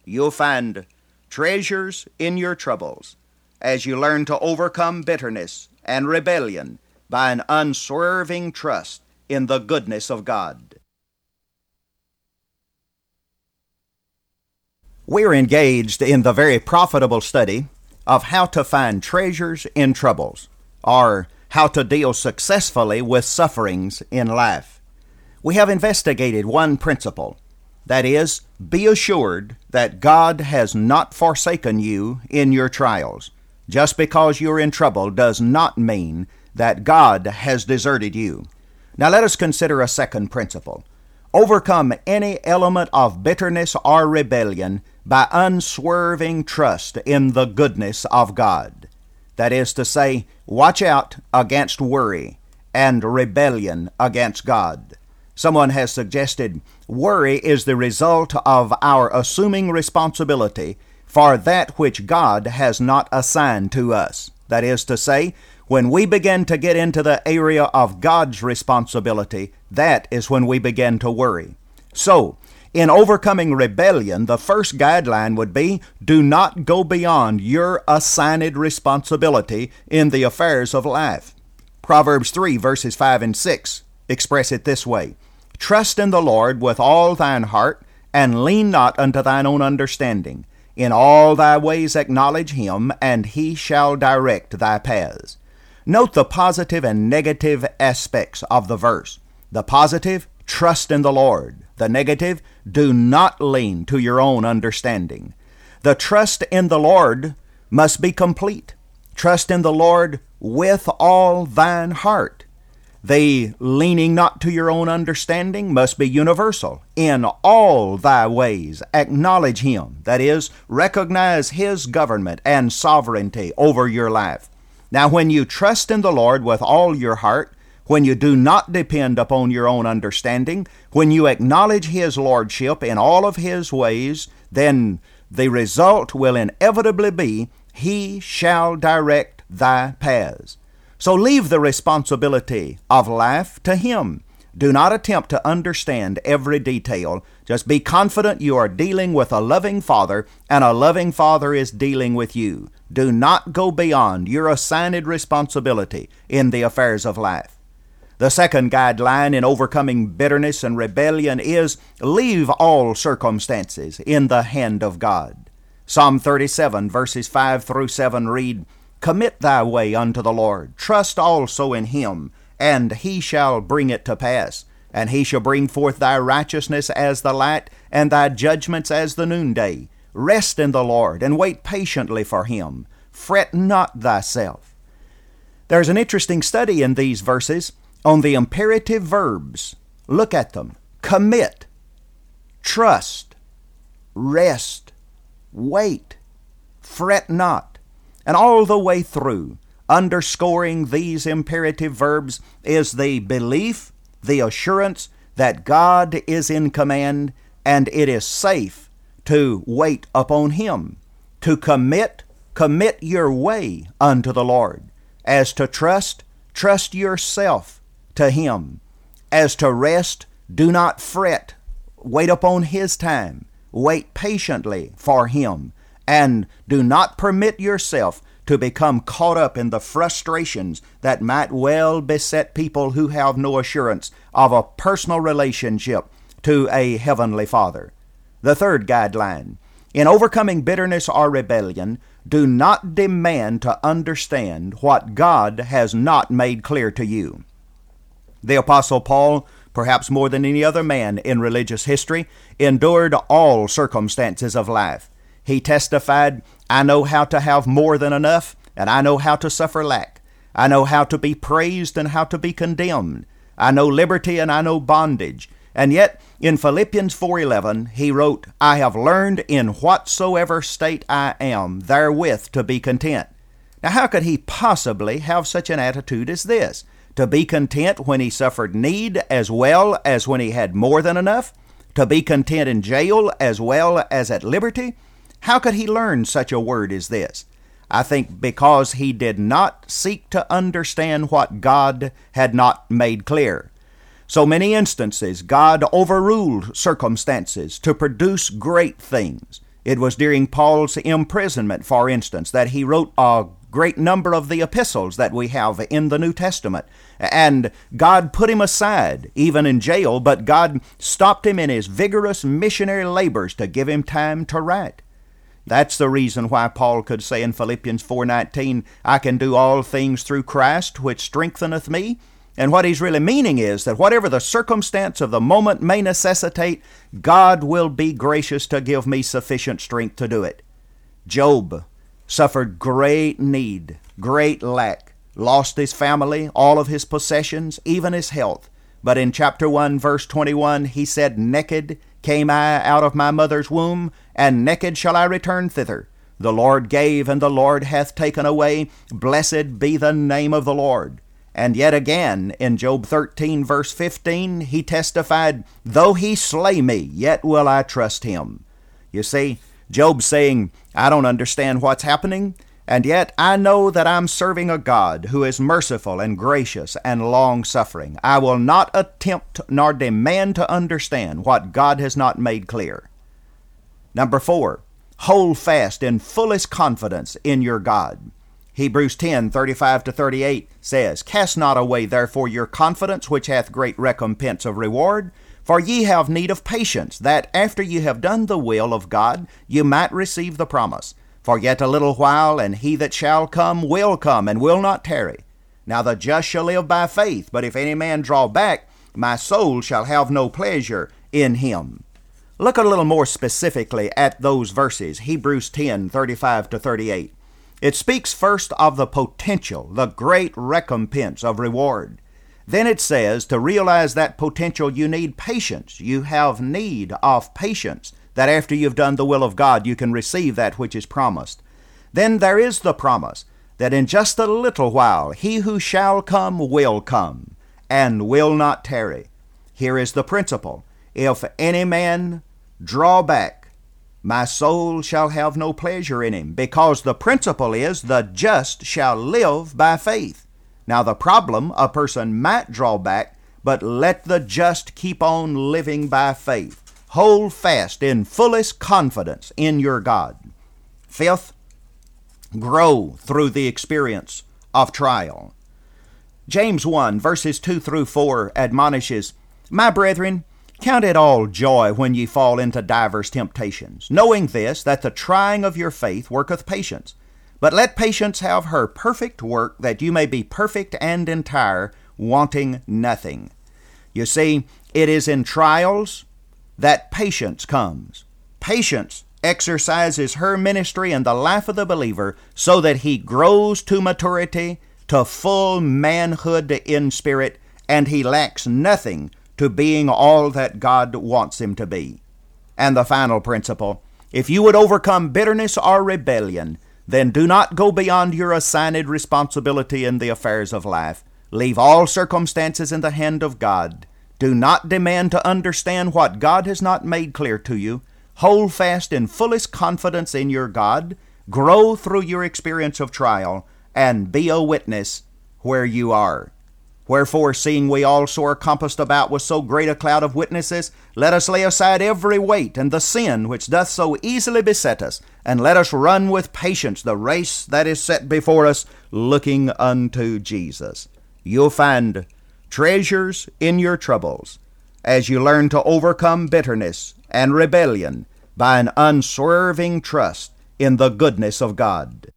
you'll find treasures in your troubles as you learn to overcome bitterness and rebellion by an unswerving trust in the goodness of God. We're engaged in the very profitable study of how to find treasures in troubles, or how to deal successfully with sufferings in life. We have investigated one principle, that is, be assured that God has not forsaken you in your trials. Just because you're in trouble does not mean that God has deserted you. Now let us consider a second principle. Overcome any element of bitterness or rebellion by unswerving trust in the goodness of God. That is to say, watch out against worry and rebellion against God. Someone has suggested worry is the result of our assuming responsibility for that which God has not assigned to us. That is to say, when we begin to get into the area of God's responsibility, that is when we begin to worry. So, in overcoming rebellion, the first guideline would be, do not go beyond your assigned responsibility in the affairs of life. Proverbs 3 verses 5 and 6 express it this way, trust in the Lord with all thine heart, and lean not unto thine own understanding. In all thy ways acknowledge him, and he shall direct thy paths. Note the positive and negative aspects of the verse. The positive, trust in the Lord. The negative, do not lean to your own understanding. The trust in the Lord must be complete. Trust in the Lord with all thine heart. The leaning not to your own understanding must be universal. In all thy ways acknowledge him. That is, recognize his government and sovereignty over your life. Now, when you trust in the Lord with all your heart, when you do not depend upon your own understanding, when you acknowledge his lordship in all of his ways, then the result will inevitably be, he shall direct thy paths. So leave the responsibility of life to him. Do not attempt to understand every detail. Just be confident you are dealing with a loving Father, and a loving Father is dealing with you. Do not go beyond your assigned responsibility in the affairs of life. The second guideline in overcoming bitterness and rebellion is, leave all circumstances in the hand of God. Psalm 37 verses 5 through 7 read, commit thy way unto the Lord, trust also in him, and he shall bring it to pass. And he shall bring forth thy righteousness as the light, and thy judgments as the noonday. Rest in the Lord, and wait patiently for him. Fret not thyself. There's an interesting study in these verses on the imperative verbs. Look at them. Commit, trust, rest, wait, fret not. And all the way through, underscoring these imperative verbs is the belief, the assurance that God is in command, and it is safe to wait upon him. To commit your way unto the Lord. As to trust yourself to him. As to rest, do not fret. Wait upon his time. Wait patiently for him. And do not permit yourself to become caught up in the frustrations that might well beset people who have no assurance of a personal relationship to a heavenly Father. The third guideline, in overcoming bitterness or rebellion, do not demand to understand what God has not made clear to you. The Apostle Paul, perhaps more than any other man in religious history, endured all circumstances of life. He testified, I know how to have more than enough, and I know how to suffer lack. I know how to be praised and how to be condemned. I know liberty and I know bondage. And yet, in Philippians 4:11, he wrote, I have learned in whatsoever state I am, therewith to be content. Now, how could he possibly have such an attitude as this? To be content when he suffered need as well as when he had more than enough? To be content in jail as well as at liberty? How could he learn such a word as this? I think because he did not seek to understand what God had not made clear. So many instances, God overruled circumstances to produce great things. It was during Paul's imprisonment, for instance, that he wrote a great number of the epistles that we have in the New Testament. And God put him aside, even in jail, but God stopped him in his vigorous missionary labors to give him time to write. That's the reason why Paul could say in Philippians 4:19, I can do all things through Christ, which strengtheneth me. And what he's really meaning is that whatever the circumstance of the moment may necessitate, God will be gracious to give me sufficient strength to do it. Job suffered great need, great lack, lost his family, all of his possessions, even his health. But in chapter 1, verse 21, he said, Naked came I out of my mother's womb, and naked shall I return thither. The Lord gave, and the Lord hath taken away. Blessed be the name of the Lord. And yet again, in Job 13, verse 15, he testified, Though he slay me, yet will I trust him. You see, Job's saying, I don't understand what's happening, and yet I know that I'm serving a God who is merciful and gracious and long-suffering. I will not attempt nor demand to understand what God has not made clear. Number 4, hold fast in fullest confidence in your God. Hebrews 10:35-38 says, Cast not away therefore your confidence, which hath great recompense of reward. For ye have need of patience, that after ye have done the will of God, you might receive the promise. For yet a little while, and he that shall come, and will not tarry. Now the just shall live by faith, but if any man draw back, my soul shall have no pleasure in him. Look a little more specifically at those verses, Hebrews 10:35-38. It speaks first of the potential, the great recompense of reward. Then it says, to realize that potential, you need patience. You have need of patience, that after you've done the will of God, you can receive that which is promised. Then there is the promise that in just a little while, he who shall come, and will not tarry. Here is the principle. If any man draw back, my soul shall have no pleasure in him, because the principle is the just shall live by faith. Now the problem, a person might draw back, but let the just keep on living by faith. Hold fast in fullest confidence in your God. 5th, grow through the experience of trial. James 1, verses 2-4 admonishes, My brethren, count it all joy when ye fall into divers temptations, knowing this, that the trying of your faith worketh patience. But let patience have her perfect work, that you may be perfect and entire, wanting nothing. You see, it is in trials that patience comes. Patience exercises her ministry in the life of the believer so that he grows to maturity, to full manhood in spirit, and he lacks nothing to being all that God wants him to be. And the final principle, if you would overcome bitterness or rebellion, then do not go beyond your assigned responsibility in the affairs of life. Leave all circumstances in the hand of God. Do not demand to understand what God has not made clear to you. Hold fast in fullest confidence in your God. Grow through your experience of trial, and be a witness where you are. Wherefore, seeing we also are compassed about with so great a cloud of witnesses, let us lay aside every weight and the sin which doth so easily beset us, and let us run with patience the race that is set before us, looking unto Jesus. You'll find treasures in your troubles as you learn to overcome bitterness and rebellion by an unswerving trust in the goodness of God.